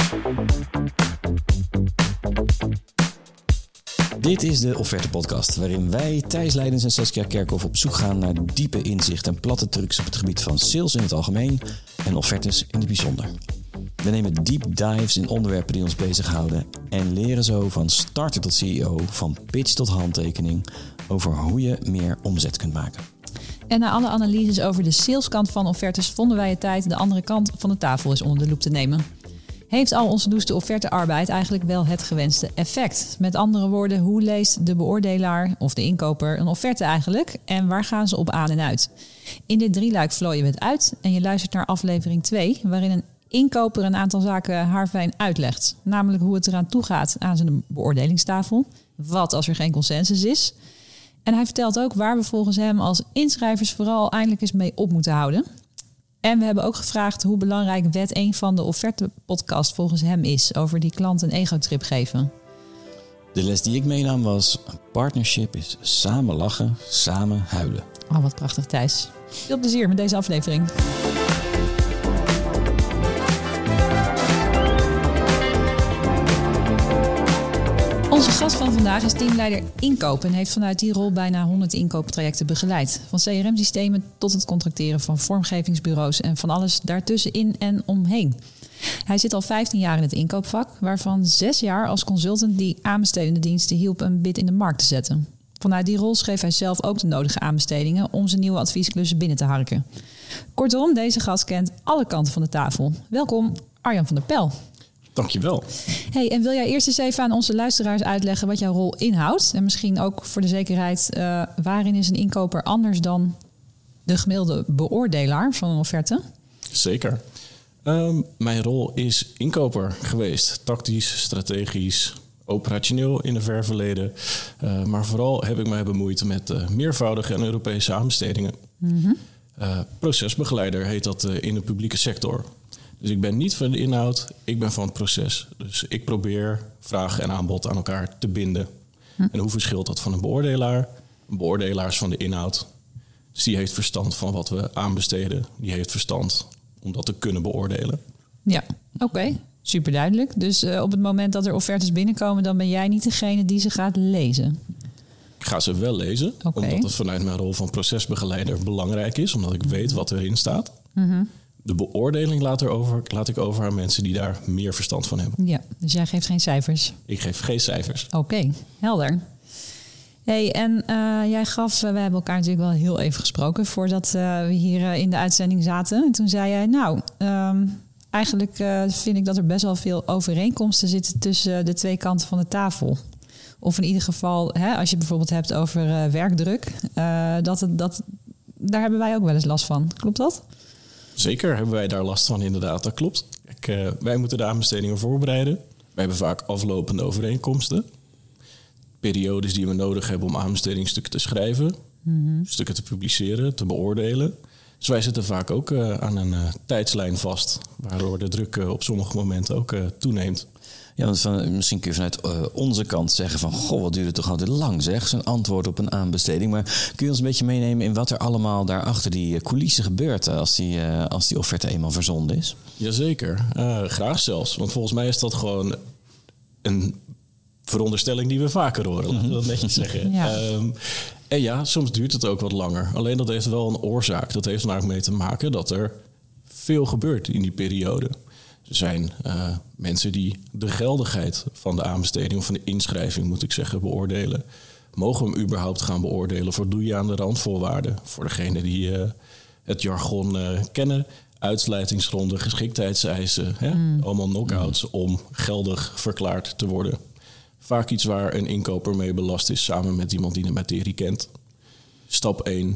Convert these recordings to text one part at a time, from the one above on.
Dit is de Offerte-podcast, waarin wij, Thijs Leidens en Saskia Kerkhoff, op zoek gaan naar diepe inzicht en platte trucs op het gebied van sales in het algemeen en offertes in het bijzonder. We nemen deep dives in onderwerpen die ons bezighouden en leren zo van starter tot CEO, van pitch tot handtekening, over hoe je meer omzet kunt maken. En na alle analyses over de saleskant van offertes vonden wij het tijd de andere kant van de tafel eens onder de loep te nemen. Heeft al onze loeste offertearbeid eigenlijk wel het gewenste effect? Met andere woorden, hoe leest de beoordelaar of de inkoper een offerte eigenlijk? En waar gaan ze op aan en uit? In dit drieluik vlooien we het uit en je luistert naar aflevering 2... waarin een inkoper een aantal zaken haarfijn uitlegt. Namelijk hoe het eraan toe gaat aan zijn beoordelingstafel. Wat als er geen consensus is? En hij vertelt ook waar we volgens hem als inschrijvers vooral eindelijk eens mee op moeten houden. En we hebben ook gevraagd hoe belangrijk wet 1 van de offerte-podcast volgens hem is. Over die klant een ego-trip geven. De les die ik meenam was: een partnership is samen lachen, samen huilen. Oh, wat prachtig, Thijs. Veel plezier met deze aflevering. Onze gast van vandaag is teamleider inkoop en heeft vanuit die rol bijna 100 inkooptrajecten begeleid. Van CRM-systemen tot het contracteren van vormgevingsbureaus en van alles daartussenin en omheen. Hij zit al 15 jaar in het inkoopvak, waarvan 6 jaar als consultant die aanbestedende diensten hielp een bid in de markt te zetten. Vanuit die rol schreef hij zelf ook de nodige aanbestedingen om zijn nieuwe adviesklussen binnen te harken. Kortom, deze gast kent alle kanten van de tafel. Welkom, Arjan van der Pel. Dankjewel. Hey, en wil jij eerst eens even aan onze luisteraars uitleggen wat jouw rol inhoudt? En misschien ook voor de zekerheid, waarin is een inkoper anders dan de gemiddelde beoordelaar van een offerte? Zeker. Mijn rol is inkoper geweest. Tactisch, strategisch, operationeel in een ver verleden. Maar vooral heb ik mij bemoeid met meervoudige en Europese aanbestedingen. Mm-hmm. Procesbegeleider heet dat in de publieke sector. Dus ik ben niet van de inhoud, ik ben van het proces. Dus ik probeer vraag en aanbod aan elkaar te binden. En hoe verschilt dat van een beoordelaar? Een beoordelaar is van de inhoud. Dus die heeft verstand van wat we aanbesteden. Die heeft verstand om dat te kunnen beoordelen. Ja, oké. Super duidelijk. Dus op het moment dat er offertes binnenkomen, dan ben jij niet degene die ze gaat lezen? Ik ga ze wel lezen, omdat het vanuit mijn rol van procesbegeleider belangrijk is. Omdat ik weet wat erin staat. Mm-hmm. De beoordeling laat ik over aan mensen die daar meer verstand van hebben. Ja, dus jij geeft geen cijfers? Ik geef geen cijfers. Oké, helder. Hey, en jij gaf, we hebben elkaar natuurlijk wel heel even gesproken voordat we hier in de uitzending zaten. En toen zei jij, eigenlijk vind ik dat er best wel veel overeenkomsten zitten tussen de twee kanten van de tafel. Of in ieder geval, als je bijvoorbeeld hebt over werkdruk, daar hebben wij ook wel eens last van. Klopt dat? Zeker hebben wij daar last van, inderdaad. Dat klopt. Wij moeten de aanbestedingen voorbereiden. Wij hebben vaak aflopende overeenkomsten. Periodes die we nodig hebben om aanbestedingsstukken te schrijven. Mm-hmm. Stukken te publiceren, te beoordelen. Dus wij zitten vaak ook aan een tijdslijn vast. Waardoor de druk op sommige momenten ook toeneemt. Ja, want misschien kun je vanuit onze kant zeggen van, goh, wat duurt het toch altijd lang, zeg, zo'n antwoord op een aanbesteding. Maar kun je ons een beetje meenemen in wat er allemaal daar achter die coulissen gebeurt als die offerte eenmaal verzonden is? Jazeker, graag zelfs. Want volgens mij is dat gewoon een veronderstelling die we vaker horen, laten we dat netjes zeggen. Ja. En ja, soms duurt het ook wat langer. Alleen dat heeft wel een oorzaak. Dat heeft er namelijk mee te maken dat er veel gebeurt in die periode. Er zijn mensen die de geldigheid van de aanbesteding of van de inschrijving, moet ik zeggen, beoordelen. Mogen we hem überhaupt gaan beoordelen? Voldoe je aan de randvoorwaarden? Voor degenen die het jargon kennen. Uitsluitingsgronden, geschiktheidseisen. Allemaal knock-outs om geldig verklaard te worden. Vaak iets waar een inkoper mee belast is samen met iemand die de materie kent. Stap 1.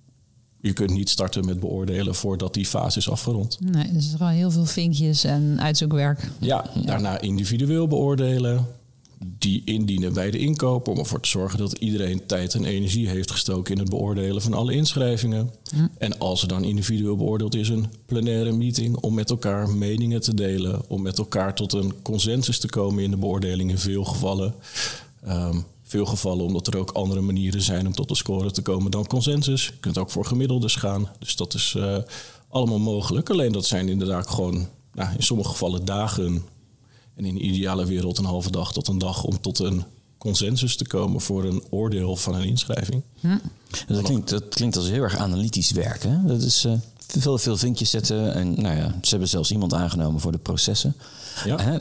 Je kunt niet starten met beoordelen voordat die fase is afgerond. Nee, dus er is gewoon heel veel vinkjes en uitzoekwerk. Ja, daarna individueel beoordelen. Die indienen bij de inkoper om ervoor te zorgen dat iedereen tijd en energie heeft gestoken in het beoordelen van alle inschrijvingen. En als er dan individueel beoordeeld is, een plenaire meeting om met elkaar meningen te delen. Om met elkaar tot een consensus te komen in de beoordeling in veel gevallen. Veel gevallen omdat er ook andere manieren zijn om tot een score te komen dan consensus. Je kunt ook voor gemiddeldes gaan. Dus dat is allemaal mogelijk. Alleen dat zijn inderdaad gewoon in sommige gevallen dagen En in de ideale wereld een halve dag tot een dag om tot een consensus te komen voor een oordeel van een inschrijving. Dat klinkt als heel erg analytisch werk. Hè? Dat is veel vinkjes zetten. En ze hebben zelfs iemand aangenomen voor de processen. Ja.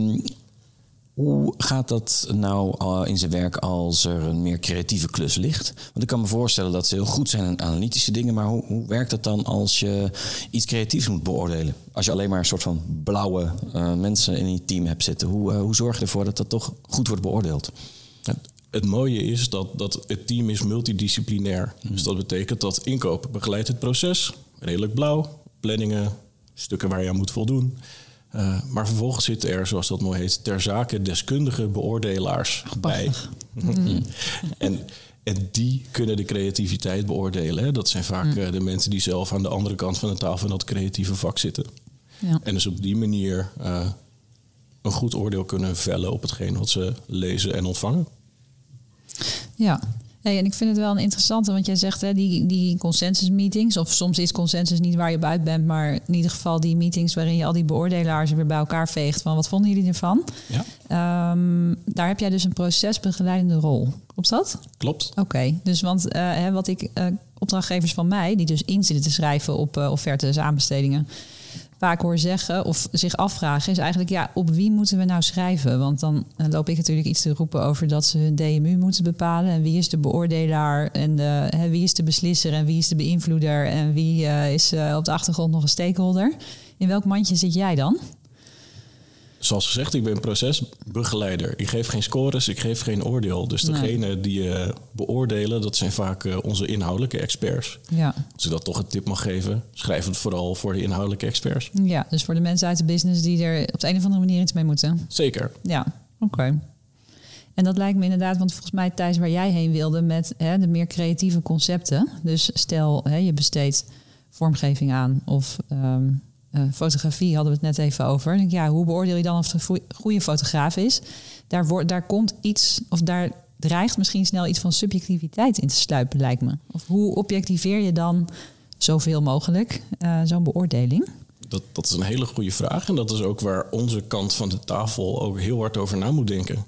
Hoe gaat dat nou in zijn werk als er een meer creatieve klus ligt? Want ik kan me voorstellen dat ze heel goed zijn in analytische dingen. Maar hoe werkt dat dan als je iets creatiefs moet beoordelen? Als je alleen maar een soort van blauwe mensen in je team hebt zitten. Hoe zorg je ervoor dat dat toch goed wordt beoordeeld? Het mooie is dat het team is multidisciplinair. Dus dat betekent dat inkoop begeleidt het proces. Redelijk blauw. Planningen, stukken waar je aan moet voldoen. Maar vervolgens zitten er, zoals dat mooi heet, ter zake deskundige beoordelaars bij. En die kunnen de creativiteit beoordelen. Hè. Dat zijn vaak de mensen die zelf aan de andere kant van de tafel in dat creatieve vak zitten. Ja. En dus op die manier een goed oordeel kunnen vellen op hetgeen wat ze lezen en ontvangen. Ja. Hey, en ik vind het wel een interessante, want jij zegt die consensus meetings, of soms is consensus niet waar je op uit bent, maar in ieder geval die meetings waarin je al die beoordelaars weer bij elkaar veegt van wat vonden jullie ervan? Ja. Daar heb jij dus een procesbegeleidende rol. Klopt dat? Klopt. Oké, dus want wat ik opdrachtgevers van mij, die dus in zitten te schrijven op offertes, aanbestedingen, vaak hoor zeggen of zich afvragen is eigenlijk, op wie moeten we nou schrijven? Want dan loop ik natuurlijk iets te roepen over dat ze hun DMU moeten bepalen. En wie is de beoordelaar en wie is de beslisser en wie is de beïnvloeder en wie is op de achtergrond nog een stakeholder. In welk mandje zit jij dan? Zoals gezegd, ik ben procesbegeleider. Ik geef geen scores, ik geef geen oordeel. Dus degene die beoordelen, dat zijn vaak onze inhoudelijke experts. Ja. Als ik dat toch een tip mag geven, schrijf het vooral voor de inhoudelijke experts. Ja, dus voor de mensen uit de business die er op de een of andere manier iets mee moeten. Zeker. Ja, oké. En dat lijkt me inderdaad, want volgens mij Thijs, waar jij heen wilde met de meer creatieve concepten. Dus stel, je besteedt vormgeving aan of fotografie hadden we het net even over. Denk, hoe beoordeel je dan of het een goede fotograaf is? Daar komt iets, of daar dreigt misschien snel iets van subjectiviteit in te sluipen, lijkt me. Of hoe objectiveer je dan zoveel mogelijk zo'n beoordeling? Dat is een hele goede vraag. En dat is ook waar onze kant van de tafel ook heel hard over na moet denken.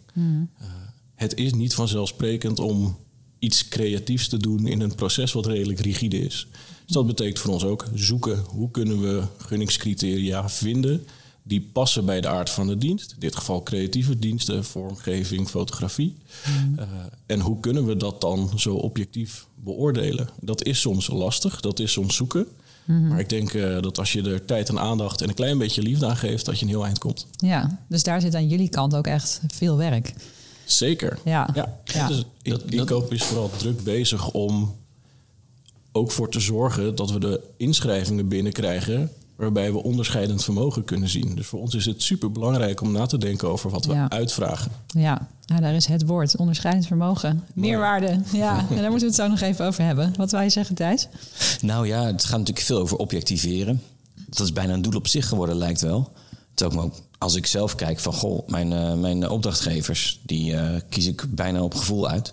Het is niet vanzelfsprekend om iets creatiefs te doen in een proces wat redelijk rigide is. Dus dat betekent voor ons ook zoeken hoe kunnen we gunningscriteria vinden die passen bij de aard van de dienst. In dit geval creatieve diensten, vormgeving, fotografie. En hoe kunnen we dat dan zo objectief beoordelen? Dat is soms lastig, dat is soms zoeken. Maar ik denk dat als je er tijd en aandacht en een klein beetje liefde aan geeft, dat je een heel eind komt. Ja, dus daar zit aan jullie kant ook echt veel werk. Zeker. Ja. Dus inkoop is vooral druk bezig om ook voor te zorgen dat we de inschrijvingen binnenkrijgen waarbij we onderscheidend vermogen kunnen zien. Dus voor ons is het superbelangrijk om na te denken over wat we uitvragen. Ja, daar is het woord, onderscheidend vermogen. Meerwaarde, ja. En daar moeten we het zo nog even over hebben. Wat wil je zeggen, Thijs? Nou ja, het gaat natuurlijk veel over objectiveren. Dat is bijna een doel op zich geworden, lijkt wel. Terwijl ook als ik zelf kijk van, mijn opdrachtgevers, die kies ik bijna op gevoel uit.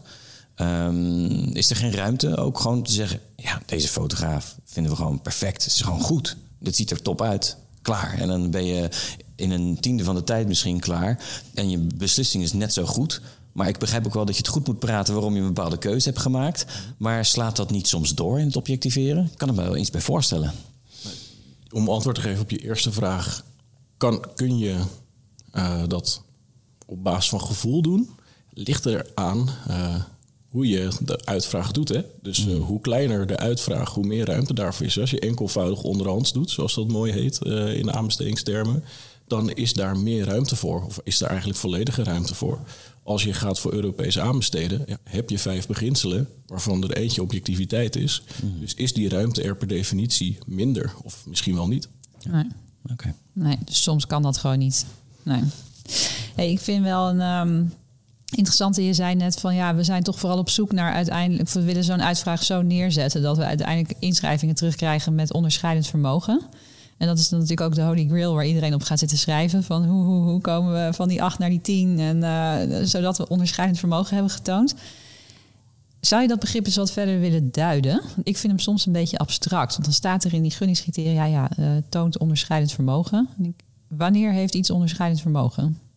Is er geen ruimte ook gewoon te zeggen, deze fotograaf vinden we gewoon perfect. Het is gewoon goed. Dit ziet er top uit. Klaar. En dan ben je in een tiende van de tijd misschien klaar. En je beslissing is net zo goed. Maar ik begrijp ook wel dat je het goed moet praten waarom je een bepaalde keuze hebt gemaakt. Maar slaat dat niet soms door in het objectiveren? Ik kan er me wel iets bij voorstellen. Om antwoord te geven op je eerste vraag. Kun je dat op basis van gevoel doen? Ligt er aan hoe je de uitvraag doet. Hè? Dus hoe kleiner de uitvraag, hoe meer ruimte daarvoor is. Als je enkelvoudig onderhands doet, zoals dat mooi heet in aanbestedingstermen, dan is daar meer ruimte voor. Of is daar eigenlijk volledige ruimte voor. Als je gaat voor Europees aanbesteden, heb je 5 beginselen, waarvan er eentje objectiviteit is. Dus is die ruimte er per definitie minder? Of misschien wel niet. Nee. Okay. Nee, dus soms kan dat gewoon niet. Nee. Hey, ik vind wel een interessante, je zei net van we zijn toch vooral op zoek naar uiteindelijk, we willen zo'n uitvraag zo neerzetten dat we uiteindelijk inschrijvingen terugkrijgen met onderscheidend vermogen. En dat is dan natuurlijk ook de holy grail waar iedereen op gaat zitten schrijven van hoe komen we van die 8 naar die 10 en zodat we onderscheidend vermogen hebben getoond. Zou je dat begrip eens wat verder willen duiden? Ik vind hem soms een beetje abstract. Want dan staat er in die gunningscriteria, toont onderscheidend vermogen. Wanneer heeft iets onderscheidend vermogen?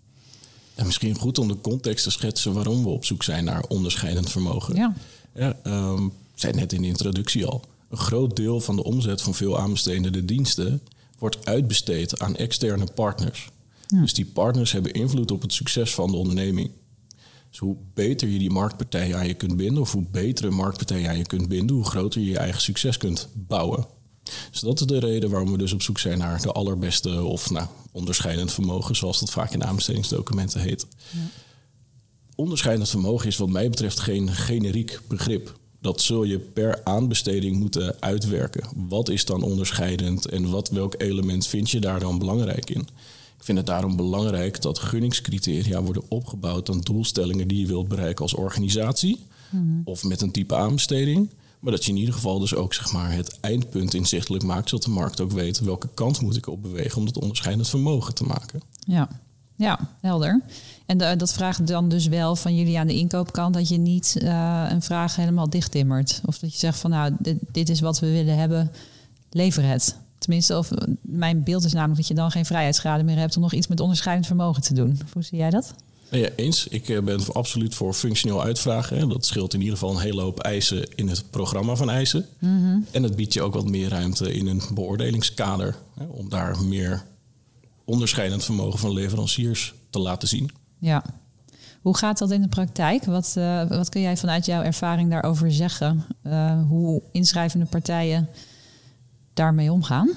En misschien goed om de context te schetsen waarom we op zoek zijn naar onderscheidend vermogen. Ja. Ik zei net in de introductie al. Een groot deel van de omzet van veel aanbestedende diensten wordt uitbesteed aan externe partners. Ja. Dus die partners hebben invloed op het succes van de onderneming. Dus hoe beter je die marktpartijen aan je kunt binden, of hoe betere marktpartijen aan je kunt binden, hoe groter je je eigen succes kunt bouwen. Dus dat is de reden waarom we dus op zoek zijn naar de allerbeste of onderscheidend vermogen, zoals dat vaak in aanbestedingsdocumenten heet. Ja. Onderscheidend vermogen is wat mij betreft geen generiek begrip. Dat zul je per aanbesteding moeten uitwerken. Wat is dan onderscheidend en welk element vind je daar dan belangrijk in? Ik vind het daarom belangrijk dat gunningscriteria worden opgebouwd aan doelstellingen die je wilt bereiken als organisatie. Of met een type aanbesteding. Maar dat je in ieder geval dus ook het eindpunt inzichtelijk maakt, zodat de markt ook weet welke kant moet ik op bewegen om dat onderscheidend vermogen te maken. Ja, helder. En dat vraagt dan dus wel van jullie aan de inkoopkant dat je niet een vraag helemaal dichttimmert. Of dat je zegt van dit is wat we willen hebben, lever het. Tenminste, of mijn beeld is namelijk dat je dan geen vrijheidsgraden meer hebt om nog iets met onderscheidend vermogen te doen. Hoe zie jij dat? Ja, eens. Ik ben absoluut voor functioneel uitvragen. Dat scheelt in ieder geval een hele hoop eisen in het programma van eisen. Mm-hmm. En het biedt je ook wat meer ruimte in een beoordelingskader. Om daar meer onderscheidend vermogen van leveranciers te laten zien. Ja. Hoe gaat dat in de praktijk? Wat kun jij vanuit jouw ervaring daarover zeggen? Hoe inschrijvende partijen daarmee omgaan?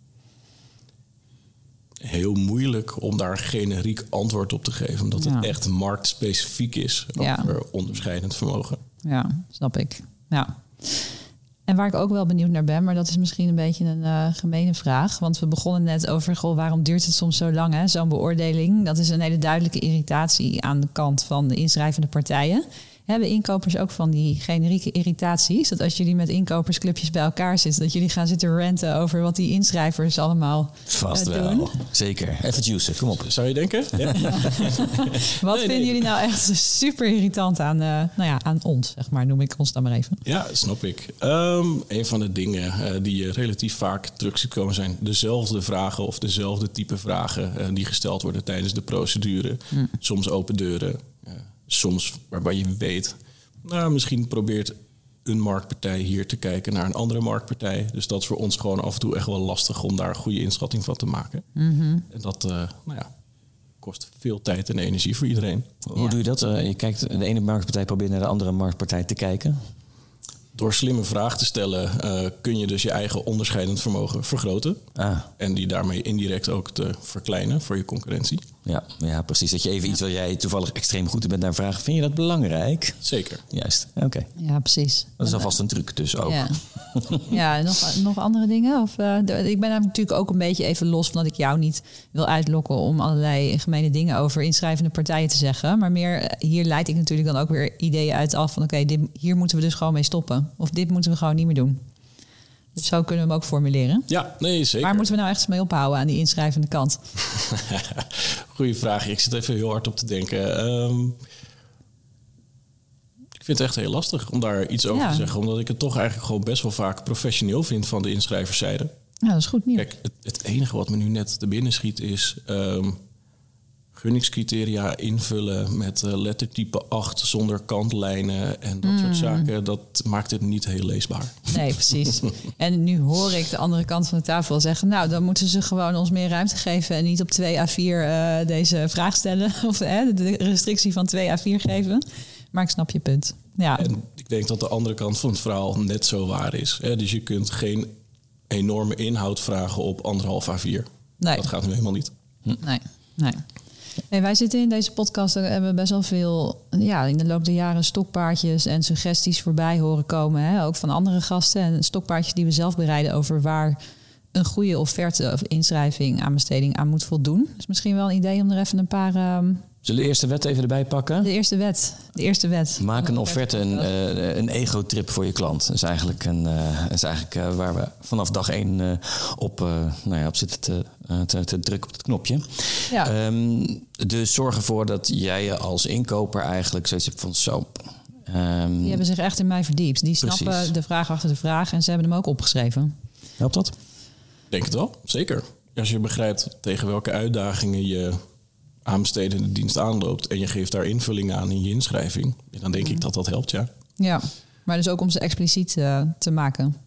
Heel moeilijk om daar generiek antwoord op te geven. Omdat het echt marktspecifiek is over onderscheidend vermogen. Ja, snap ik. Ja. En waar ik ook wel benieuwd naar ben, maar dat is misschien een beetje een gemene vraag. Want we begonnen net over, waarom duurt het soms zo lang, hè? Zo'n beoordeling. Dat is een hele duidelijke irritatie aan de kant van de inschrijvende partijen. Hebben inkopers ook van die generieke irritaties? Dat als jullie met inkopersclubjes bij elkaar zitten, dat jullie gaan zitten ranten over wat die inschrijvers allemaal vast doen? Wel, zeker. Even juicen, kom op. Zou je denken? Ja. Wat vinden jullie nou echt super irritant aan, aan ons, zeg maar, noem ik ons dan maar even? Ja, snap ik. Een van de dingen die je relatief vaak terug ziet komen zijn dezelfde vragen of dezelfde type vragen die gesteld worden tijdens de procedure. Soms open deuren. Soms waarbij je weet, misschien probeert een marktpartij hier te kijken naar een andere marktpartij. Dus dat is voor ons gewoon af en toe echt wel lastig om daar een goede inschatting van te maken. Mm-hmm. En dat kost veel tijd en energie voor iedereen. Hoe doe je dat? Je kijkt, de ene marktpartij probeert naar de andere marktpartij te kijken. Door slimme vragen te stellen kun je dus je eigen onderscheidend vermogen vergroten. En die daarmee indirect ook te verkleinen voor je concurrentie. Ja, precies. Dat je even iets waar jij toevallig extreem goed in bent naar vragen. Vind je dat belangrijk? Zeker. Juist, oké. Ja, precies. Dat is alvast een truc dus ook. Ja, nog andere dingen? Ik ben natuurlijk ook een beetje even los van dat ik jou niet wil uitlokken om allerlei gemene dingen over inschrijvende partijen te zeggen. Maar meer, hier leid ik natuurlijk dan ook weer ideeën uit af van hier moeten we dus gewoon mee stoppen. Of dit moeten we gewoon niet meer doen. Dus zo kunnen we hem ook formuleren. Ja, nee, zeker. Waar moeten we nou echt mee ophouden aan die inschrijvende kant? Goeie vraag. Ik zit even heel hard op te denken. Ik vind het echt heel lastig om daar iets over te zeggen. Omdat ik het toch eigenlijk gewoon best wel vaak professioneel vind van de inschrijverszijde. Ja, dat is goed nieuws. Kijk, het enige wat me nu net te binnen schiet is gunningscriteria invullen met lettertype 8 zonder kantlijnen en dat soort zaken. Dat maakt het niet heel leesbaar. Nee, precies. En nu hoor ik de andere kant van de tafel zeggen, dan moeten ze gewoon ons meer ruimte geven en niet op 2 A4 deze vraag stellen. Of de restrictie van 2 A4 geven. Maar ik snap je punt. Ja. En ik denk dat de andere kant van het verhaal net zo waar is. Dus je kunt geen enorme inhoud vragen op 1,5 A4. Nee. Dat gaat nu helemaal niet. Nee. Hey, wij zitten in deze podcast, hebben best wel veel in de loop der jaren stokpaardjes en suggesties voorbij horen komen. Hè? Ook van andere gasten en stokpaardjes die we zelf bereiden over waar een goede offerte of inschrijving aanbesteding aan moet voldoen. Dus misschien wel een idee om er even een paar... Zullen we de eerste wet even erbij pakken? De eerste wet. Maak een offerte een ego-trip voor je klant. Dat is eigenlijk, waar we vanaf dag 1 op zitten te drukken op het knopje. Ja. Dus zorg ervoor dat jij als inkoper eigenlijk zoiets hebt van zo. Die hebben zich echt in mij verdiept. Die snappen de vraag achter de vraag en ze hebben hem ook opgeschreven. Helpt dat? Denk het wel, zeker. Als je begrijpt tegen welke uitdagingen je aanbestedende dienst aanloopt en je geeft daar invulling aan in je inschrijving, dan denk ik dat helpt, ja. Ja, maar dus ook om ze expliciet te maken.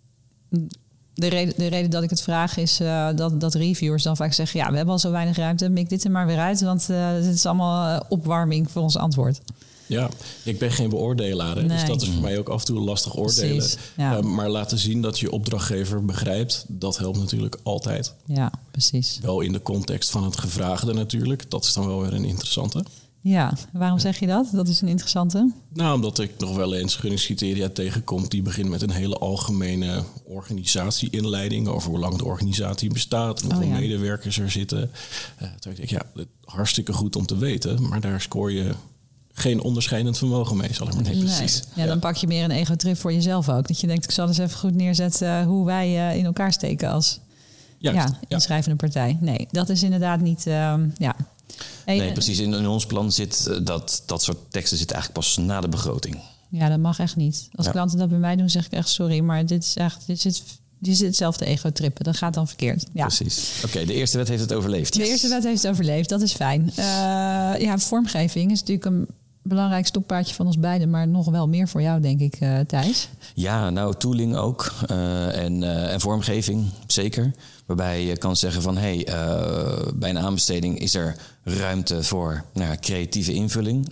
De reden dat ik het vraag is dat reviewers dan vaak zeggen, we hebben al zo weinig ruimte, mik dit er maar weer uit, want dit is allemaal opwarming voor ons antwoord. Ja, ik ben geen beoordelaar, nee. Dus dat is voor mij ook af en toe lastig oordelen. Precies, ja. Maar laten zien dat je opdrachtgever begrijpt, dat helpt natuurlijk altijd. Ja, precies. Wel in de context van het gevraagde natuurlijk. Dat is dan wel weer een interessante. Ja, waarom zeg je dat? Dat is een interessante. Nou, omdat ik nog wel eens gunningscriteria tegenkom die beginnen met een hele algemene organisatieinleiding over hoe lang de organisatie bestaat en hoeveel medewerkers er zitten. Toen ik denk, hartstikke goed om te weten, maar daar scoor je geen onderscheidend vermogen mee, zal ik maar zeggen. Precies. Ja, dan pak je meer een ego-trip voor jezelf ook. Dat je denkt, ik zal eens even goed neerzetten hoe wij in elkaar steken als inschrijvende partij. Nee, dat is inderdaad niet... Nee, precies. In ons plan zit dat soort teksten zit eigenlijk pas na de begroting. Ja, dat mag echt niet. Als klanten dat bij mij doen, zeg ik echt sorry, maar dit zit zelf te ego-trippen. Dat gaat dan verkeerd. Ja. Precies. Oké, de eerste wet heeft het overleefd. De eerste wet heeft het overleefd, dat is fijn. Vormgeving is natuurlijk een belangrijk stokpaardje van ons beiden, maar nog wel meer voor jou, denk ik, Thijs. Ja, nou, tooling ook. En vormgeving, zeker. Waarbij je kan zeggen van, bij een aanbesteding is er ruimte voor creatieve invulling.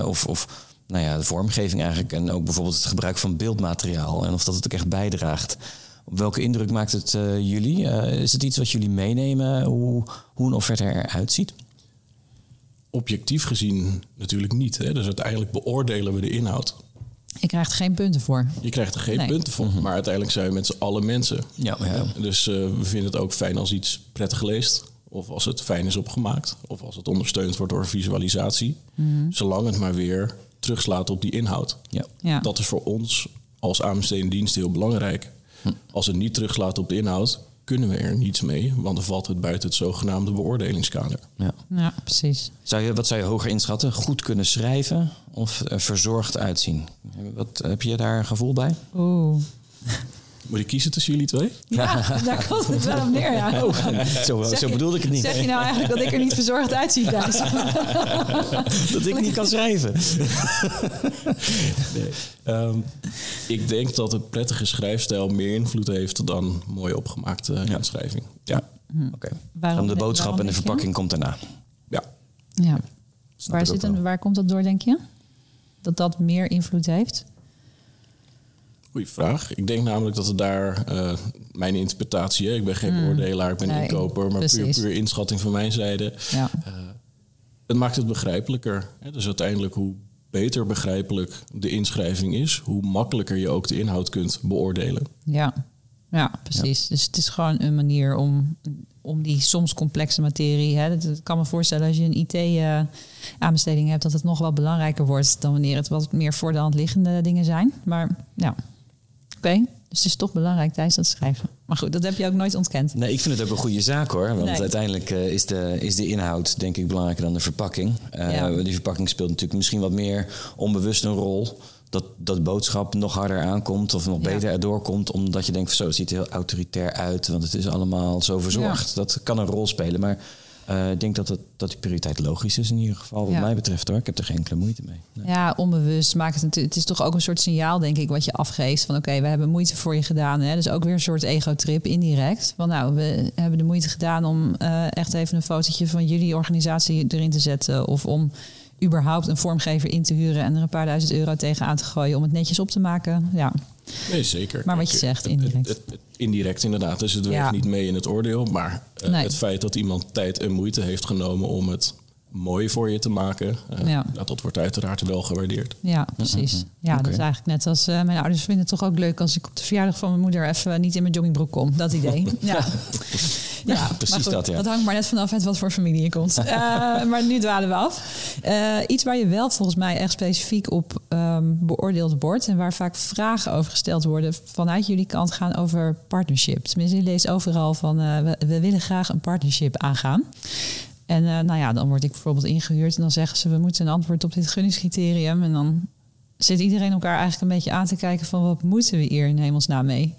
De vormgeving eigenlijk. En ook bijvoorbeeld het gebruik van beeldmateriaal. En of dat het ook echt bijdraagt. Op welke indruk maakt het jullie? Is het iets wat jullie meenemen? Hoe een offerte eruit ziet? Objectief gezien natuurlijk niet. Hè? Dus uiteindelijk beoordelen we de inhoud. Je krijgt er geen punten voor. Je krijgt er geen punten voor. Maar uiteindelijk zijn we met z'n allen mensen. Ja. Dus we vinden het ook fijn als iets prettig leest. Of als het fijn is opgemaakt. Of als het ondersteund wordt door visualisatie. Zolang het maar weer terugslaat op die inhoud. Ja. Dat is voor ons als aanbestedende dienst heel belangrijk. Als het niet terugslaat op de inhoud, kunnen we er niets mee. Want dan valt het buiten het zogenaamde beoordelingskader. Ja, precies. Wat zou je hoger inschatten? Goed kunnen schrijven of verzorgd uitzien? Heb je daar een gevoel bij? Oeh. Moet ik kiezen tussen jullie twee? Ja, daar komt het wel op neer, ja. Zo bedoelde ik het niet. Zeg je nou eigenlijk dat ik er niet verzorgd uitzie, Thijs? Dat ik niet kan schrijven? Nee. Ik denk dat een prettige schrijfstijl meer invloed heeft dan mooi opgemaakte inschrijving. Ja. Okay. Dan de boodschap en de verpakking komt daarna. Ja. Waar komt dat door, denk je? Dat meer invloed heeft? Goeie vraag. Ik denk namelijk dat het daar mijn interpretatie... ik ben geen beoordelaar, ik ben inkoper... maar puur inschatting van mijn zijde. Ja. Het maakt het begrijpelijker. Hè? Dus uiteindelijk hoe beter begrijpelijk de inschrijving is... hoe makkelijker je ook de inhoud kunt beoordelen. Ja, precies. Ja. Dus het is gewoon een manier om die soms complexe materie... Ik kan me voorstellen als je een IT-aanbesteding hebt... dat het nog wel belangrijker wordt... dan wanneer het wat meer voor de hand liggende dingen zijn. Maar Oké, dus het is toch belangrijk tijdens dat schrijven. Maar goed, dat heb je ook nooit ontkend. Nee, ik vind het ook een goede zaak hoor. Want uiteindelijk is de inhoud denk ik belangrijker dan de verpakking. Die verpakking speelt natuurlijk misschien wat meer onbewust een rol. Dat de boodschap nog harder aankomt of nog beter erdoor komt. Omdat je denkt, het ziet er heel autoritair uit. Want het is allemaal zo verzorgd. Ja. Dat kan een rol spelen. Maar ik denk dat die prioriteit logisch is in ieder geval. Wat mij betreft hoor. Ik heb er geen enkele moeite mee. Nee. Ja, onbewust maakt het is toch ook een soort signaal denk ik wat je afgeeft. Van oké, we hebben moeite voor je gedaan. Hè? Dus ook weer een soort ego-trip indirect. Van we hebben de moeite gedaan om echt even een fotootje van jullie organisatie erin te zetten. Of om überhaupt een vormgever in te huren en er een paar duizend euro tegenaan te gooien om het netjes op te maken. Ja. Nee, zeker. Maar wat je zegt, indirect. Indirect inderdaad. Dus het weegt niet mee in het oordeel. Maar het feit dat iemand tijd en moeite heeft genomen om het mooi voor je te maken, dat wordt uiteraard wel gewaardeerd. Ja, precies. Ja, dat is eigenlijk net als mijn ouders vinden het toch ook leuk als ik op de verjaardag van mijn moeder even niet in mijn joggingbroek kom. Dat idee. Ja, precies goed, dat. Ja. Dat hangt maar net vanaf uit wat voor familie je komt. Maar nu dwalen we af. Iets waar je wel volgens mij echt specifiek op beoordeeld wordt en waar vaak vragen over gesteld worden vanuit jullie kant gaan over partnership. Tenminste, je leest overal van we willen graag een partnership aangaan. En dan word ik bijvoorbeeld ingehuurd en dan zeggen ze we moeten een antwoord op dit gunningscriterium. En dan zit iedereen elkaar eigenlijk een beetje aan te kijken van wat moeten we hier in hemelsnaam mee?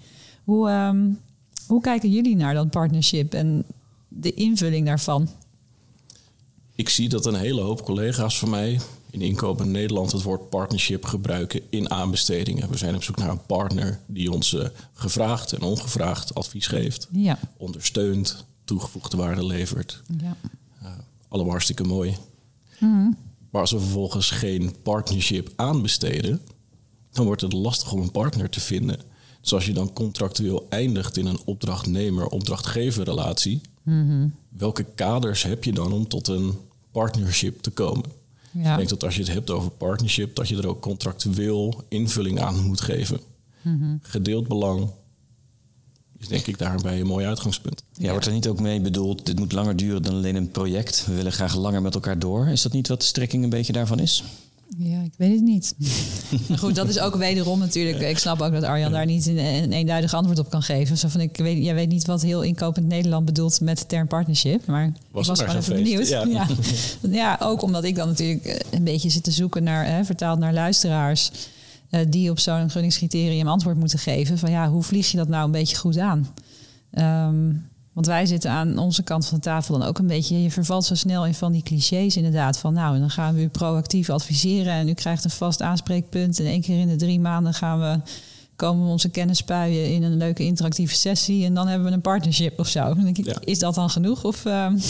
Hoe kijken jullie naar dat partnership en de invulling daarvan? Ik zie dat een hele hoop collega's van mij in Inkoop in Nederland het woord partnership gebruiken in aanbestedingen. We zijn op zoek naar een partner die ons gevraagd en ongevraagd advies geeft, ondersteunt, toegevoegde waarde levert. Ja. Allemaal hartstikke mooi. Mm-hmm. Maar als we vervolgens geen partnership aanbesteden, dan wordt het lastig om een partner te vinden. Dus als je dan contractueel eindigt in een opdrachtnemer-opdrachtgever relatie, welke kaders heb je dan om tot een partnership te komen? Ja. Ik denk dat als je het hebt over partnership, dat je er ook contractueel invulling aan moet geven. Gedeeld belang is denk ik daarbij een mooi uitgangspunt. Ja, wordt er niet ook mee bedoeld, dit moet langer duren dan alleen een project. We willen graag langer met elkaar door. Is dat niet wat de strekking een beetje daarvan is? Ja, ik weet het niet. Maar goed, dat is ook wederom natuurlijk. Ik snap ook dat Arjan daar niet een eenduidig antwoord op kan geven. Zo van, jij weet niet wat heel Inkopend Nederland bedoelt met de term partnership. Maar ik was gewoon even benieuwd. Ja, ook omdat ik dan natuurlijk een beetje zit te zoeken naar, vertaald naar luisteraars, die op zo'n gunningscriterium antwoord moeten geven. Van hoe vlieg je dat nou een beetje goed aan? Want wij zitten aan onze kant van de tafel dan ook een beetje. Je vervalt zo snel in van die clichés inderdaad. Van dan gaan we u proactief adviseren en u krijgt een vast aanspreekpunt. En 1 keer in de 3 maanden komen we onze kennis spuien in een leuke interactieve sessie. En dan hebben we een partnership of zo. Dan denk ik, is dat dan genoeg? Of,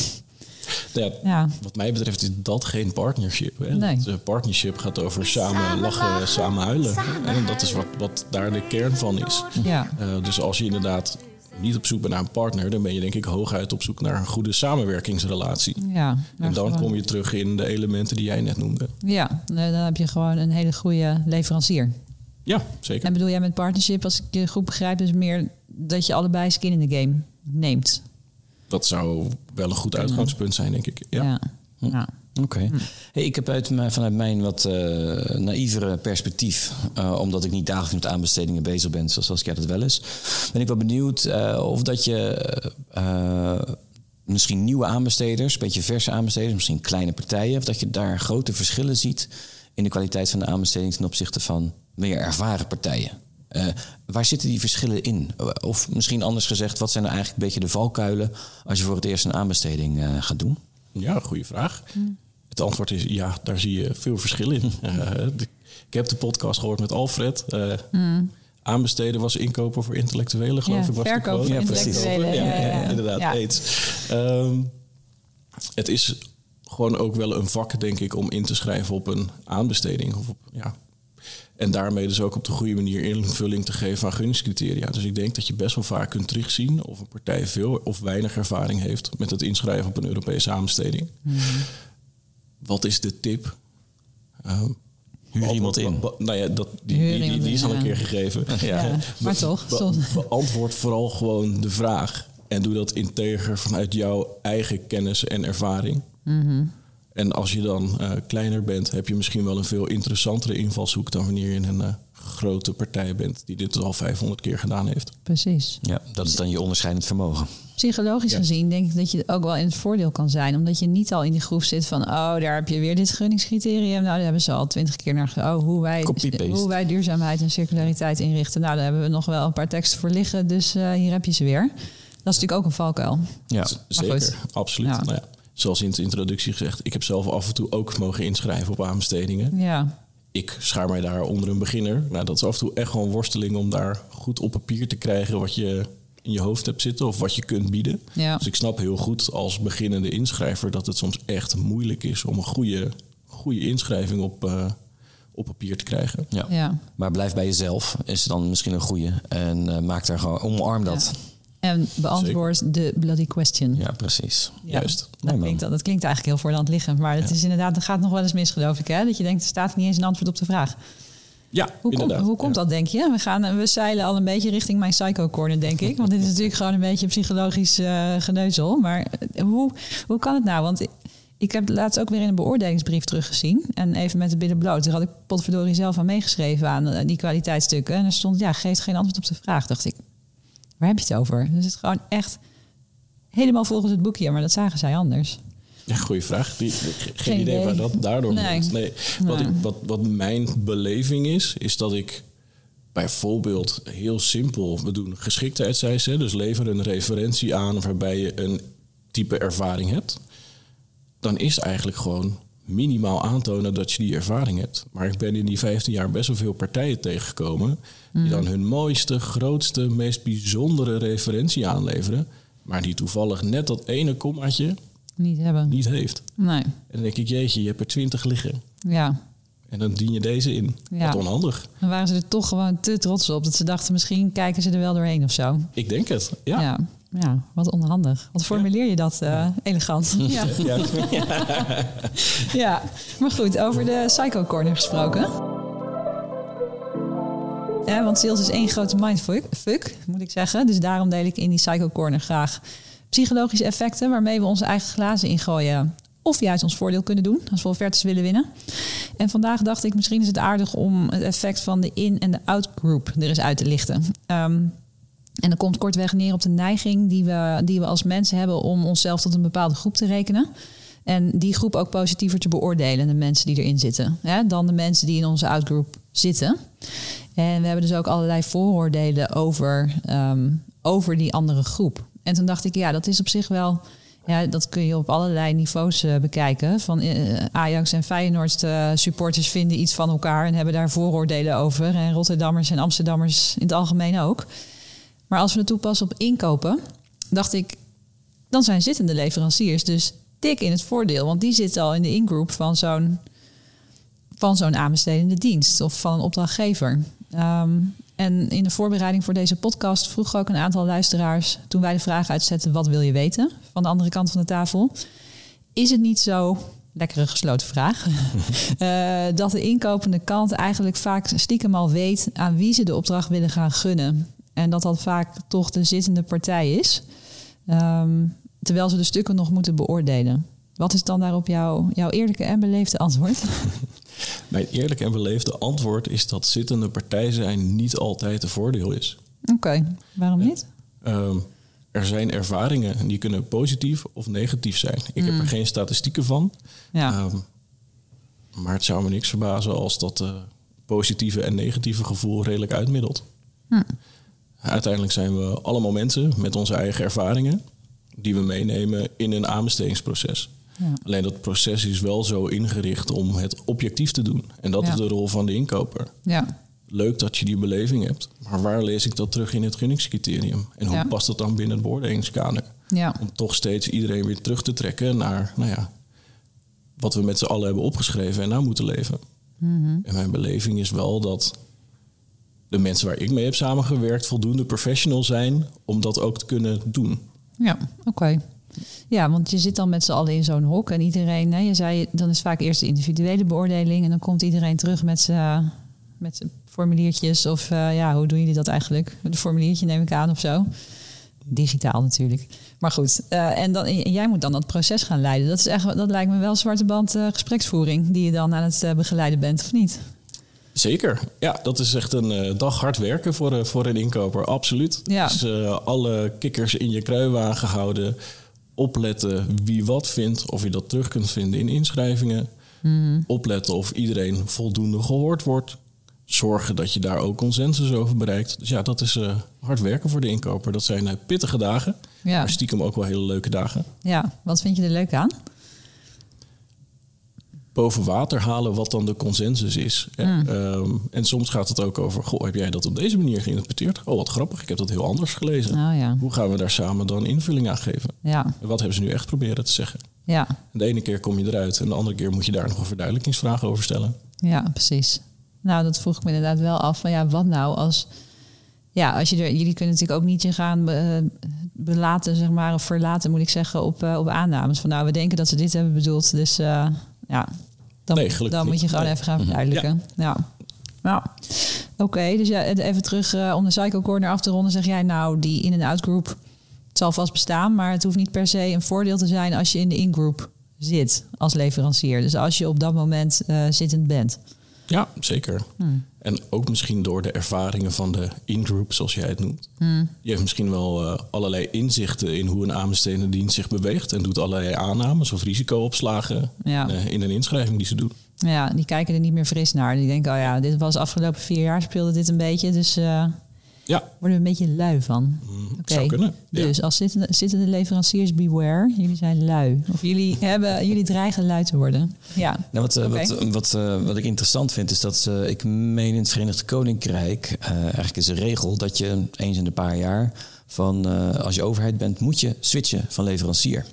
Wat mij betreft is dat geen partnership. Hè? Nee. Partnership gaat over samen lachen, samen huilen. En dat is wat daar de kern van is. Ja. Dus als je inderdaad niet op zoek bent naar een partner, dan ben je denk ik hooguit op zoek naar een goede samenwerkingsrelatie. Ja, en dan kom je terug in de elementen die jij net noemde. Ja, dan heb je gewoon een hele goede leverancier. Ja, zeker. En bedoel jij met partnership, als ik je goed begrijp, dus meer dat je allebei skin in de game neemt? Dat zou wel een goed uitgangspunt zijn, denk ik. Ja. Oké. Hey, ik heb vanuit mijn wat naïvere perspectief, omdat ik niet dagelijks met aanbestedingen bezig ben, zoals jij dat wel is, ben ik wel benieuwd of dat je misschien nieuwe aanbesteders, een beetje verse aanbesteders, misschien kleine partijen, of dat je daar grote verschillen ziet in de kwaliteit van de aanbesteding ten opzichte van meer ervaren partijen. Waar zitten die verschillen in? Of misschien anders gezegd, wat zijn nou eigenlijk een beetje de valkuilen als je voor het eerst een aanbesteding gaat doen? Ja, goede vraag. Het antwoord is ja, daar zie je veel verschil in. Ik heb de podcast gehoord met Alfred. Aanbesteden was inkopen voor intellectuelen, geloof ik. Was verkopen voor intellectuelen. Ja, inderdaad, aids. Het is gewoon ook wel een vak, denk ik, om in te schrijven op een aanbesteding. En daarmee dus ook op de goede manier invulling te geven aan gunningscriteria. Dus ik denk dat je best wel vaak kunt terugzien of een partij veel of weinig ervaring heeft met het inschrijven op een Europese aanbesteding. Wat is de tip? Huur iemand in. Die is al een keer gegeven. Maar toch. Beantwoord vooral gewoon de vraag. En doe dat integer vanuit jouw eigen kennis en ervaring. En als je dan kleiner bent, heb je misschien wel een veel interessantere invalshoek dan wanneer je een grote partij bent die dit al 500 keer gedaan heeft. Precies. Ja, dat is dan je onderscheidend vermogen. Psychologisch gezien denk ik dat je ook wel in het voordeel kan zijn. Omdat je niet al in die groef zit van, daar heb je weer dit gunningscriterium. Nou, daar hebben ze al 20 keer naar hoe wij duurzaamheid en circulariteit inrichten. Nou, daar hebben we nog wel een paar teksten voor liggen. Dus hier heb je ze weer. Dat is natuurlijk ook een valkuil. Ja, zeker. Absoluut. Ja. Nou ja, zoals in de introductie gezegd, ik heb zelf af en toe ook mogen inschrijven op aanbestedingen. Ja. Ik schaar mij daar onder een beginner. Nou, dat is af en toe echt gewoon worsteling om daar goed op papier te krijgen wat je in je hoofd hebt zitten of wat je kunt bieden. Ja. Dus ik snap heel goed als beginnende inschrijver dat het soms echt moeilijk is om een goede inschrijving op papier te krijgen. Ja. Ja. Maar blijf bij jezelf is dan misschien een goede en maak daar gewoon, omarm dat. Ja. En beantwoord de bloody question. Ja, precies. Ja, juist. Dat klinkt eigenlijk heel voor de hand liggend. Maar het is inderdaad, dat gaat nog wel eens mis, geloof ik. Hè? Dat je denkt, er staat niet eens een antwoord op de vraag. Ja, hoe komt dat, denk je? We zeilen al een beetje richting mijn psycho corner, denk ik. Want dit is natuurlijk gewoon een beetje psychologisch geneuzel. Maar hoe kan het nou? Want ik heb laatst ook weer in een beoordelingsbrief teruggezien. En even met de billen bloot. Daar had ik potverdorie zelf aan meegeschreven aan die kwaliteitsstukken. En er stond, geeft geen antwoord op de vraag. Dacht ik, waar heb je het over? Dus het is gewoon echt helemaal volgens het boekje. Maar dat zagen zij anders. Ja, goede vraag. Geen idee waar dat daardoor komt. Nee. Wat mijn beleving is dat ik bijvoorbeeld heel simpel, we doen geschiktheidseisen, dus lever een referentie aan waarbij je een type ervaring hebt. dan is eigenlijk gewoon minimaal aantonen dat je die ervaring hebt. Maar ik ben in die 15 jaar best wel veel partijen tegengekomen die dan hun mooiste, grootste, meest bijzondere referentie aanleveren, maar die toevallig net dat ene kommaatje niet heeft. Nee. En dan denk ik, jeetje, je hebt er 20 liggen. Ja. En dan dien je deze in. Ja. Wat onhandig. Dan waren ze er toch gewoon te trots op. Dat ze dachten, misschien kijken ze er wel doorheen of zo. Ik denk het, ja. Ja, wat onhandig. Wat formuleer je dat elegant. Ja. Ja, maar goed, over de Psycho Corner gesproken. Ja, want sales is één grote mindfuck, moet ik zeggen. Dus daarom deel ik in die Psycho Corner graag psychologische effecten waarmee we onze eigen glazen ingooien of juist ons voordeel kunnen doen als we offertes willen winnen. En vandaag dacht ik, misschien is het aardig om het effect van de in- en de out-group er eens uit te lichten. En dat komt kortweg neer op de neiging die we als mensen hebben om onszelf tot een bepaalde groep te rekenen. En die groep ook positiever te beoordelen, de mensen die erin zitten, dan de mensen die in onze outgroup zitten. En we hebben dus ook allerlei vooroordelen over die andere groep. En toen dacht ik, ja, dat is op zich wel, ja, dat kun je op allerlei niveaus bekijken. Van Ajax en Feyenoord supporters vinden iets van elkaar en hebben daar vooroordelen over. En Rotterdammers en Amsterdammers in het algemeen ook. Maar als we het toepassen op inkopen, dacht ik, dan zijn zittende leveranciers dus dik in het voordeel. Want die zitten al in de ingroep van zo'n aanbestedende dienst of van een opdrachtgever. En in de voorbereiding voor deze podcast vroeg ook een aantal luisteraars, toen wij de vraag uitzetten, wat wil je weten? Van de andere kant van de tafel. Is het niet zo, lekkere gesloten vraag, dat de inkopende kant eigenlijk vaak stiekem al weet aan wie ze de opdracht willen gaan gunnen? En dat vaak toch de zittende partij is. Terwijl ze de stukken nog moeten beoordelen. Wat is dan daarop jouw eerlijke en beleefde antwoord? Mijn eerlijke en beleefde antwoord is dat zittende partij zijn niet altijd een voordeel is. Oké, waarom niet? Er zijn ervaringen en die kunnen positief of negatief zijn. Ik heb er geen statistieken van. Ja. Maar het zou me niks verbazen als dat positieve en negatieve gevoel redelijk uitmiddelt. Uiteindelijk zijn we allemaal mensen met onze eigen ervaringen die we meenemen in een aanbestedingsproces. Ja. Alleen dat proces is wel zo ingericht om het objectief te doen. En dat is de rol van de inkoper. Ja. Leuk dat je die beleving hebt. Maar waar lees ik dat terug in het gunningscriterium? En hoe past dat dan binnen het beoordelingskader? Ja. Om toch steeds iedereen weer terug te trekken naar wat we met z'n allen hebben opgeschreven en nou moeten leven. Mm-hmm. En mijn beleving is wel dat de mensen waar ik mee heb samengewerkt voldoende professional zijn om dat ook te kunnen doen. Ja, oké. Ja, want je zit dan met z'n allen in zo'n hok en iedereen, je zei, dan is vaak eerst de individuele beoordeling en dan komt iedereen terug met zijn formuliertjes of hoe doen jullie dat eigenlijk? Met een formuliertje neem ik aan of zo. Digitaal natuurlijk. Maar goed, en jij moet dan dat proces gaan leiden. Dat lijkt me wel zwarte band gespreksvoering die je dan aan het begeleiden bent, of niet? Zeker. Ja, dat is echt een dag hard werken voor een inkoper. Absoluut. Ja. Dus alle kikkers in je kruiwagen houden. Opletten wie wat vindt. Of je dat terug kunt vinden in inschrijvingen. Mm. Opletten of iedereen voldoende gehoord wordt. Zorgen dat je daar ook consensus over bereikt. Dus ja, dat is hard werken voor de inkoper. Dat zijn pittige dagen. Ja. Maar stiekem ook wel hele leuke dagen. Ja, wat vind je er leuk aan? Boven water halen wat dan de consensus is. En soms gaat het ook over, goh, heb jij dat op deze manier geïnterpreteerd? Oh, wat grappig, ik heb dat heel anders gelezen. Oh, ja. Hoe gaan we daar samen dan invulling aan geven? Ja. En wat hebben ze nu echt proberen te zeggen? Ja. En de ene keer kom je eruit en de andere keer moet je daar nog een verduidelijkingsvraag over stellen. Ja, precies. Nou, dat vroeg ik me inderdaad wel af. Van wat nou als... Ja, jullie kunnen natuurlijk ook niet je gaan belaten, zeg maar, of verlaten, moet ik zeggen, op aannames. Van we denken dat ze dit hebben bedoeld, dus... Dan moet je gewoon even gaan verduidelijken. Ja. Oké, dus even terug om de Psycho Corner af te ronden. Zeg jij nou, die in- en out-group, het zal vast bestaan, maar het hoeft niet per se een voordeel te zijn als je in de in-group zit als leverancier. Dus als je op dat moment zittend bent. Ja, zeker. En ook misschien door de ervaringen van de in-group, zoals jij het noemt. Je heeft misschien wel allerlei inzichten in hoe een aanbestedende dienst zich beweegt. En doet allerlei aannames of risicoopslagen in een inschrijving die ze doen. Ja, die kijken er niet meer fris naar. Die denken, dit was afgelopen 4 jaar speelde dit een beetje. Dus Worden we een beetje lui van. Zou kunnen. Dus als zitten de leveranciers beware, jullie zijn lui. Of jullie dreigen lui te worden. Ja. Nou, wat ik interessant vind is dat ik meen in het Verenigd Koninkrijk eigenlijk is een regel dat je eens in een paar jaar van als je overheid bent moet je switchen van leverancier.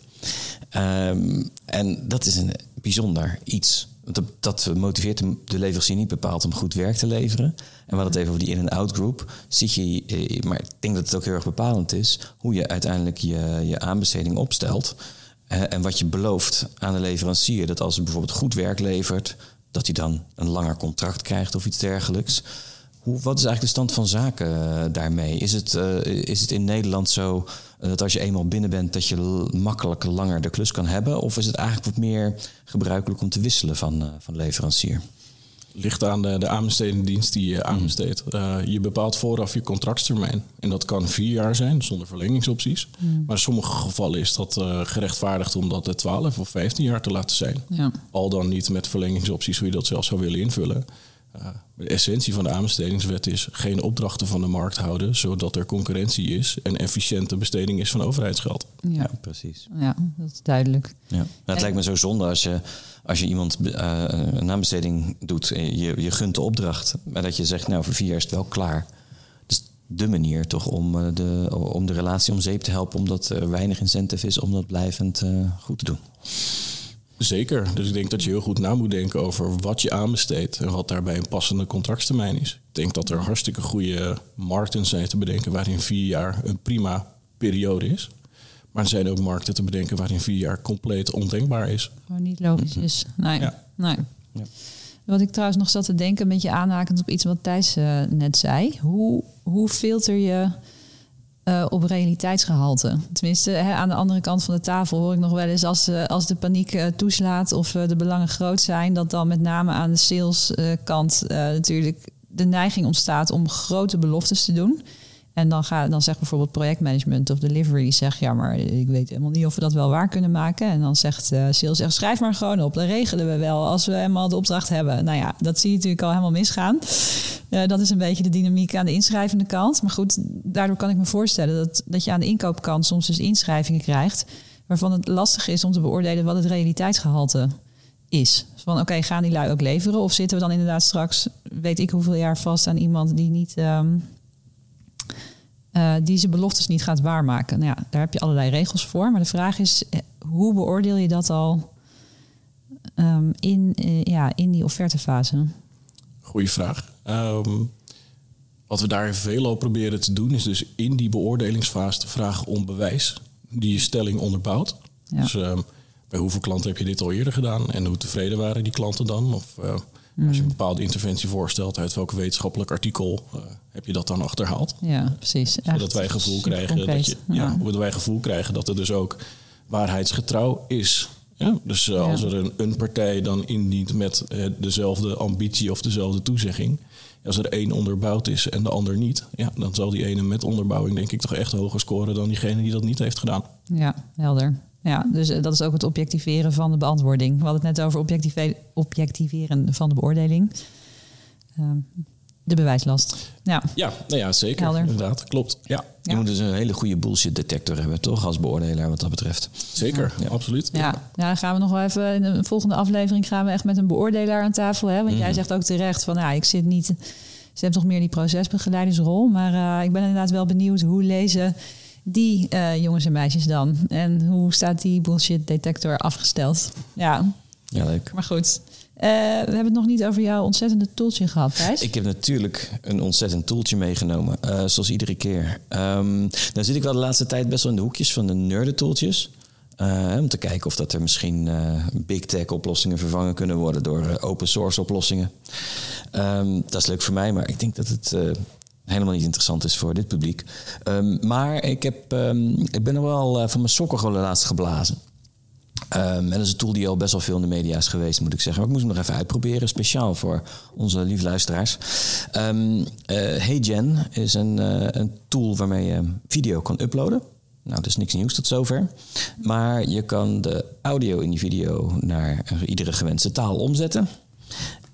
En dat is een bijzonder iets. Dat motiveert de leverancier niet bepaald om goed werk te leveren. En we hadden het even over die in- en out-group. Maar ik denk dat het ook heel erg bepalend is hoe je uiteindelijk je aanbesteding opstelt. En wat je belooft aan de leverancier. Dat als hij bijvoorbeeld goed werk levert, dat hij dan een langer contract krijgt of iets dergelijks. Wat is eigenlijk de stand van zaken daarmee? Is het in Nederland zo dat als je eenmaal binnen bent dat je makkelijk langer de klus kan hebben? Of is het eigenlijk wat meer gebruikelijk om te wisselen van leverancier? Ligt aan de aanbestedingsdienst die je aanbesteedt. Je bepaalt vooraf je contractstermijn. En dat kan 4 jaar zijn, zonder verlengingsopties. Maar in sommige gevallen is dat gerechtvaardigd om dat 12 of 15 jaar te laten zijn. Ja. Al dan niet met verlengingsopties, hoe je dat zelf zou willen invullen. De essentie van de aanbestedingswet is geen opdrachten van de markt houden, zodat er concurrentie is en efficiënte besteding is van overheidsgeld. Ja, precies. Ja, dat is duidelijk. Ja. Nou, het lijkt me zo zonde als je iemand een aanbesteding doet, je gunt de opdracht, maar dat je zegt, nou voor 4 jaar is het wel klaar. Dus de manier toch om de relatie om zeep te helpen, omdat er weinig incentive is om dat blijvend goed te doen. Zeker. Dus ik denk dat je heel goed na moet denken over wat je aanbesteedt en wat daarbij een passende contractstermijn is. Ik denk dat er hartstikke goede markten zijn te bedenken waarin 4 jaar een prima periode is. Maar er zijn ook markten te bedenken waarin 4 jaar compleet ondenkbaar is. Gewoon niet logisch is. Nee. Ja. Nee. Ja. Wat ik trouwens nog zat te denken, een beetje aanhakend op iets wat Thijs net zei. Hoe filter je op realiteitsgehalte? Tenminste, aan de andere kant van de tafel hoor ik nog wel eens als de paniek toeslaat of de belangen groot zijn, dat dan met name aan de saleskant natuurlijk de neiging ontstaat om grote beloftes te doen. En dan zegt bijvoorbeeld projectmanagement of delivery, ja, maar ik weet helemaal niet of we dat wel waar kunnen maken. En dan zegt sales, schrijf maar gewoon op, dat regelen we wel als we helemaal de opdracht hebben. Nou ja, dat zie je natuurlijk al helemaal misgaan. Dat is een beetje de dynamiek aan de inschrijvende kant. Maar goed, daardoor kan ik me voorstellen dat je aan de inkoopkant soms dus inschrijvingen krijgt waarvan het lastig is om te beoordelen wat het realiteitsgehalte is. Van oké, gaan die lui ook leveren? Of zitten we dan inderdaad straks, weet ik hoeveel jaar vast aan iemand die niet die zijn beloftes niet gaat waarmaken. Nou ja, daar heb je allerlei regels voor. Maar de vraag is, hoe beoordeel je dat al in die offertefase? Goeie vraag. Wat we daar veelal proberen te doen is dus in die beoordelingsfase te vragen om bewijs die je stelling onderbouwt. Ja. Dus bij hoeveel klanten heb je dit al eerder gedaan en hoe tevreden waren die klanten dan? Of als je een bepaalde interventie voorstelt, uit welk wetenschappelijk artikel heb je dat dan achterhaald? Ja, precies. Zodat wij gevoel krijgen dat het dus ook waarheidsgetrouw is. Ja? Dus als er een partij dan indient met dezelfde ambitie of dezelfde toezegging, als er één onderbouwd is en de ander niet, dan zal die ene met onderbouwing denk ik toch echt hoger scoren dan diegene die dat niet heeft gedaan. Ja, helder. Ja, dus dat is ook het objectiveren van de beantwoording. We hadden het net over objectiveren van de beoordeling. De bewijslast. Ja, zeker. Helder. Inderdaad, klopt. Ja. Je moet dus een hele goede bullshit detector hebben, toch? Als beoordelaar wat dat betreft. Zeker, absoluut. Ja, dan gaan we nog wel even in de volgende aflevering gaan we echt met een beoordelaar aan tafel. Hè? Want jij zegt ook terecht van, ik zit niet. Ze hebben toch meer die procesbegeleidersrol. Maar ik ben inderdaad wel benieuwd hoe lezen die jongens en meisjes dan? En hoe staat die bullshit detector afgesteld? Ja, leuk. Maar goed. We hebben het nog niet over jouw ontzettende tooltje gehad, Thijs. Ik heb natuurlijk een ontzettend tooltje meegenomen. Zoals iedere keer. Dan zit ik wel de laatste tijd best wel in de hoekjes van de nerdentooltjes. Om te kijken of dat er misschien big tech oplossingen vervangen kunnen worden door open source oplossingen. Dat is leuk voor mij, maar ik denk dat het helemaal niet interessant is voor dit publiek. Maar ik ben er wel van mijn sokken gewoon laatst geblazen. En dat is een tool die al best wel veel in de media is geweest, moet ik zeggen. Maar ik moest hem nog even uitproberen, speciaal voor onze lieve luisteraars. HeyGen is een tool waarmee je video kan uploaden. Nou, dat is niks nieuws tot zover. Maar je kan de audio in die video naar iedere gewenste taal omzetten.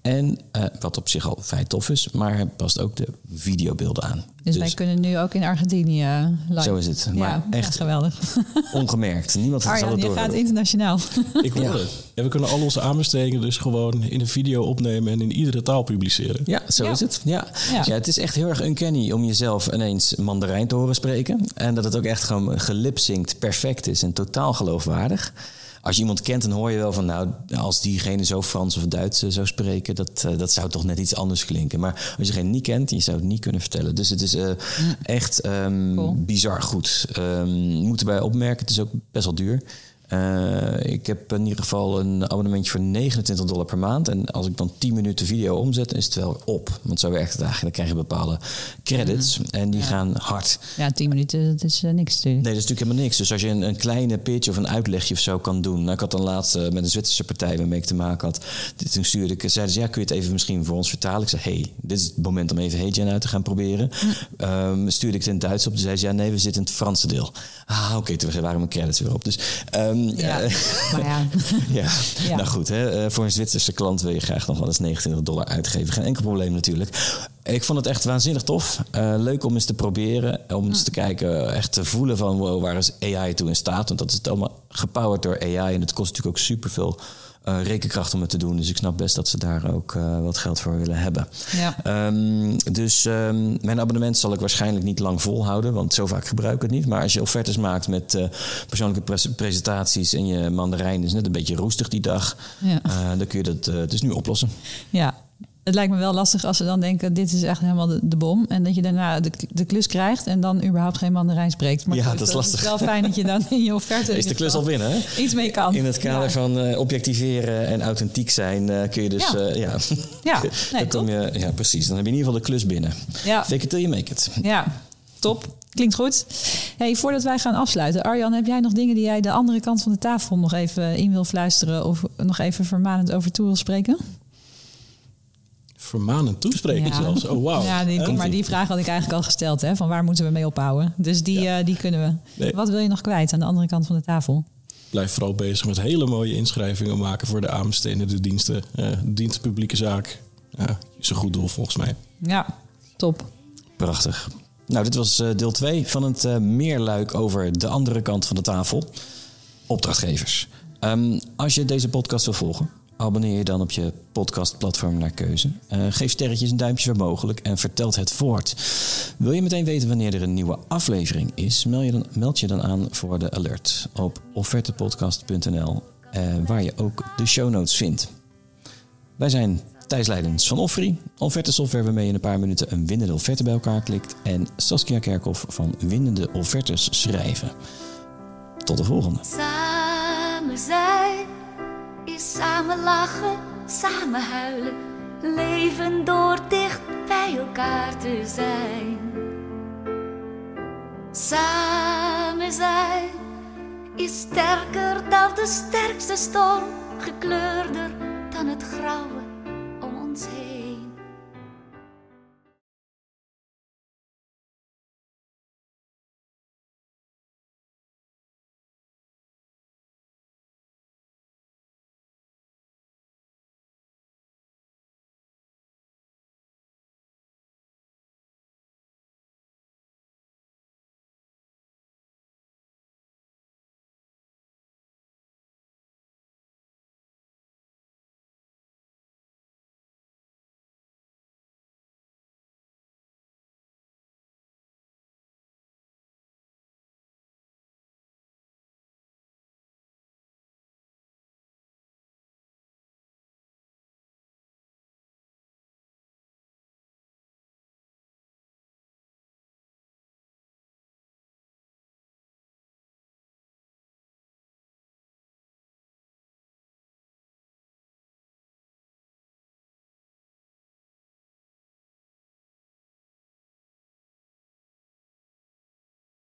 En wat op zich al vrij tof is, maar hij past ook de videobeelden aan. Dus wij kunnen nu ook in Argentinië live. Zo is het. Maar echt geweldig. Ongemerkt. Niemand zal het Arjan, je gaat internationaal. Ik hoor het. En we kunnen al onze aanbestedingen dus gewoon in een video opnemen en in iedere taal publiceren. Ja, zo is het. Ja, het is echt heel erg uncanny om jezelf ineens Mandarijn te horen spreken. En dat het ook echt gewoon gelipsynct perfect is en totaal geloofwaardig. Als je iemand kent, dan hoor je wel van... nou, als diegene zo Frans of Duits zou spreken... dat zou toch net iets anders klinken. Maar als je diegene niet kent, je zou het niet kunnen vertellen. Dus het is echt cool. Bizar goed. Moet erbij opmerken, het is ook best wel duur. Ik heb in ieder geval een abonnementje voor $29 per maand. En als ik dan 10 minuten video omzet, dan is het wel op. Want zo werkt het eigenlijk. Dan krijg je bepaalde credits en die gaan hard. Ja, 10 minuten, dat is niks natuurlijk. Nee, dat is natuurlijk helemaal niks. Dus als je een kleine pitch of een uitlegje of zo kan doen. Nou, ik had dan laatst met een Zwitserse partij waarmee ik te maken had. Toen stuurde ik, zeiden ze, kun je het even misschien voor ons vertalen? Ik zei, dit is het moment om even HeyGen uit te gaan proberen. Stuurde ik het in het Duits op. Toen zei ze, nee, we zitten in het Franse deel. Oké, toen waren mijn credits weer op. Dus... Nou goed, voor een Zwitserse klant wil je graag nog wel eens $29 uitgeven. Geen enkel probleem natuurlijk. Ik vond het echt waanzinnig tof. Leuk om eens te proberen. Om eens te kijken, echt te voelen van wow, waar is AI toe in staat. Want dat is het allemaal gepowered door AI. En het kost natuurlijk ook superveel rekenkracht om het te doen. Dus ik snap best dat ze daar ook wat geld voor willen hebben. Ja. Mijn abonnement zal ik waarschijnlijk niet lang volhouden. Want zo vaak gebruik ik het niet. Maar als je offertes maakt met persoonlijke presentaties... en je Mandarijn is net een beetje roestig die dag... dan kun je dat dus nu oplossen. Ja. Het lijkt me wel lastig als ze dan denken... dit is echt helemaal de bom. En dat je daarna de klus krijgt... en dan überhaupt geen Mandarijn spreekt. Maar goed, dat is lastig. Het is wel fijn dat je dan in je offerte... Is de klus al binnen, hè? Iets mee kan. In het kader van objectiveren en authentiek zijn... kun je dus... dan kom je, precies. Dan heb je in ieder geval de klus binnen. Ja. Fake it till you make it. Ja, top. Klinkt goed. Hey, voordat wij gaan afsluiten... Arjan, heb jij nog dingen die jij de andere kant van de tafel... nog even in wil fluisteren... of nog even vermanend over toe wil spreken? Vermanend toespreken zelfs. Oh, wauw. Ja, maar die vraag had ik eigenlijk al gesteld. Hè, van waar moeten we mee ophouden? Dus die kunnen we. Nee. Wat wil je nog kwijt aan de andere kant van de tafel? Blijf vooral bezig met hele mooie inschrijvingen maken... voor de aanbestedende diensten. Dienst publieke zaak. Is een goed doel volgens mij. Ja, top. Prachtig. Nou, dit was deel 2 van het meerluik over de andere kant van de tafel. Opdrachtgevers. Als je deze podcast wil volgen... abonneer je dan op je podcastplatform naar keuze. Geef sterretjes en duimpjes waar mogelijk en vertelt het voort. Wil je meteen weten wanneer er een nieuwe aflevering is... meld je dan aan voor de alert op offertepodcast.nl... waar je ook de show notes vindt. Wij zijn Thijs Leidens van Offree, offerte software waarmee je in een paar minuten een winnende offerte bij elkaar klikt... en Saskia Kerkhoff van Winnende Offertes Schrijven. Tot de volgende. Samen zijn is samen lachen, samen huilen, leven door dicht bij elkaar te zijn. Samen zijn is sterker dan de sterkste storm, gekleurder dan het grauw